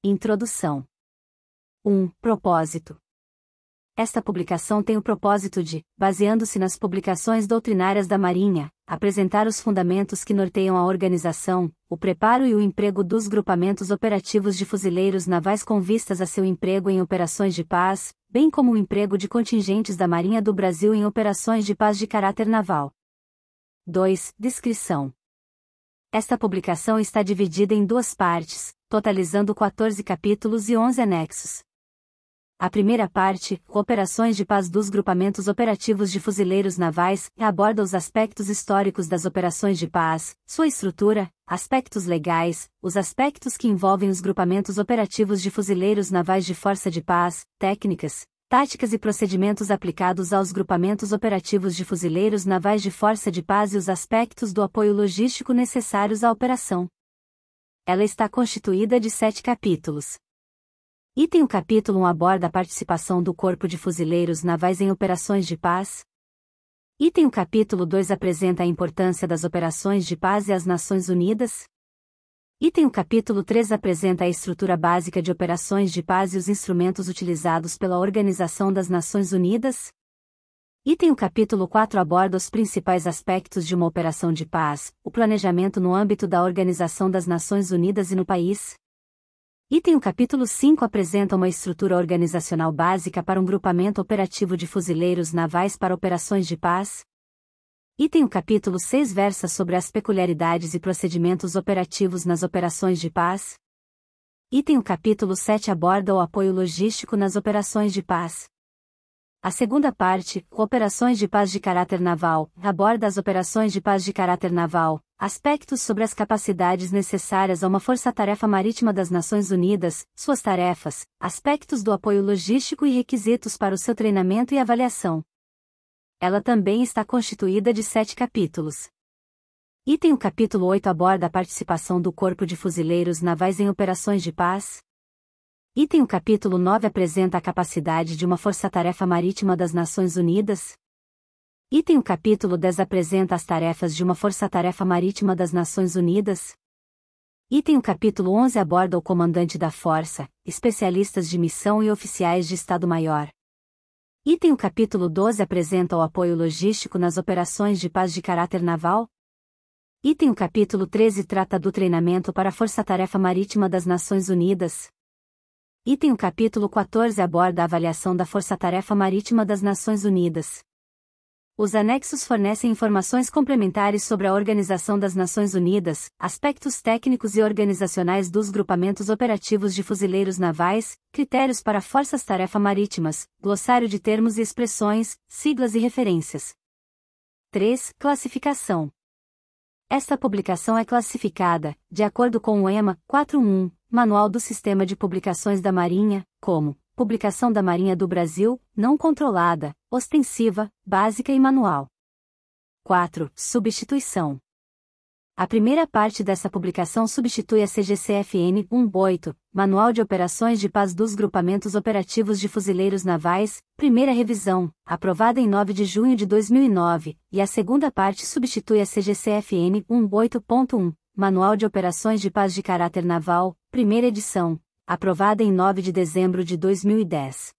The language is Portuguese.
Introdução. 1. Propósito. Esta publicação tem o propósito de, baseando-se nas publicações doutrinárias da Marinha, apresentar os fundamentos que norteiam a organização, o preparo e o emprego dos grupamentos operativos de fuzileiros navais com vistas a seu emprego em operações de paz, bem como o emprego de contingentes da Marinha do Brasil em operações de paz de caráter naval. 2. Descrição. Esta publicação está dividida em duas partes, totalizando 14 capítulos e 11 anexos. A primeira parte, Operações de Paz dos Grupamentos Operativos de Fuzileiros Navais, aborda os aspectos históricos das operações de paz, sua estrutura, aspectos legais, os aspectos que envolvem os grupamentos operativos de fuzileiros navais de força de paz, técnicas, táticas e procedimentos aplicados aos grupamentos operativos de fuzileiros navais de força de paz e os aspectos do apoio logístico necessários à operação. Ela está constituída de 7 capítulos. Item: o capítulo 1 aborda a participação do Corpo de Fuzileiros Navais em operações de paz. Item: o capítulo 2 apresenta a importância das operações de paz e as Nações Unidas. Item: o capítulo 3 apresenta a estrutura básica de operações de paz e os instrumentos utilizados pela Organização das Nações Unidas. Item: o capítulo 4 aborda os principais aspectos de uma operação de paz, o planejamento no âmbito da Organização das Nações Unidas e no país. Item: o capítulo 5 apresenta uma estrutura organizacional básica para um grupamento operativo de fuzileiros navais para operações de paz. Item: o capítulo 6 versa sobre as peculiaridades e procedimentos operativos nas operações de paz. Item: o capítulo 7 aborda o apoio logístico nas operações de paz. A segunda parte, Operações de Paz de Caráter Naval, aborda as operações de paz de caráter naval, aspectos sobre as capacidades necessárias a uma força-tarefa marítima das Nações Unidas, suas tarefas, aspectos do apoio logístico e requisitos para o seu treinamento e avaliação. Ela também está constituída de 7 capítulos. Item: o capítulo 8 aborda a participação do Corpo de Fuzileiros Navais em operações de paz. Item: o capítulo 9 apresenta a capacidade de uma força-tarefa marítima das Nações Unidas. Item: o capítulo 10 apresenta as tarefas de uma força-tarefa marítima das Nações Unidas. Item: o capítulo 11 aborda o comandante da força, especialistas de missão e oficiais de Estado-Maior. Item: o capítulo 12 apresenta o apoio logístico nas operações de paz de caráter naval. Item: o capítulo 13 trata do treinamento para a força-tarefa marítima das Nações Unidas. Item: o capítulo 14 aborda a avaliação da Força-Tarefa Marítima das Nações Unidas. Os anexos fornecem informações complementares sobre a Organização das Nações Unidas, aspectos técnicos e organizacionais dos grupamentos operativos de fuzileiros navais, critérios para forças-tarefa marítimas, glossário de termos e expressões, siglas e referências. 3. Classificação. Esta publicação é classificada, de acordo com o EMA 4.1, Manual do Sistema de Publicações da Marinha, como Publicação da Marinha do Brasil, não controlada, ostensiva, básica e manual. 4. Substituição. A primeira parte dessa publicação substitui a CGCFN 1.8, Manual de Operações de Paz dos Grupamentos Operativos de Fuzileiros Navais, primeira revisão, aprovada em 9 de junho de 2009, e a segunda parte substitui a CGCFN 1.8.1, Manual de Operações de Paz de Caráter Naval, primeira edição, aprovada em 9 de dezembro de 2010.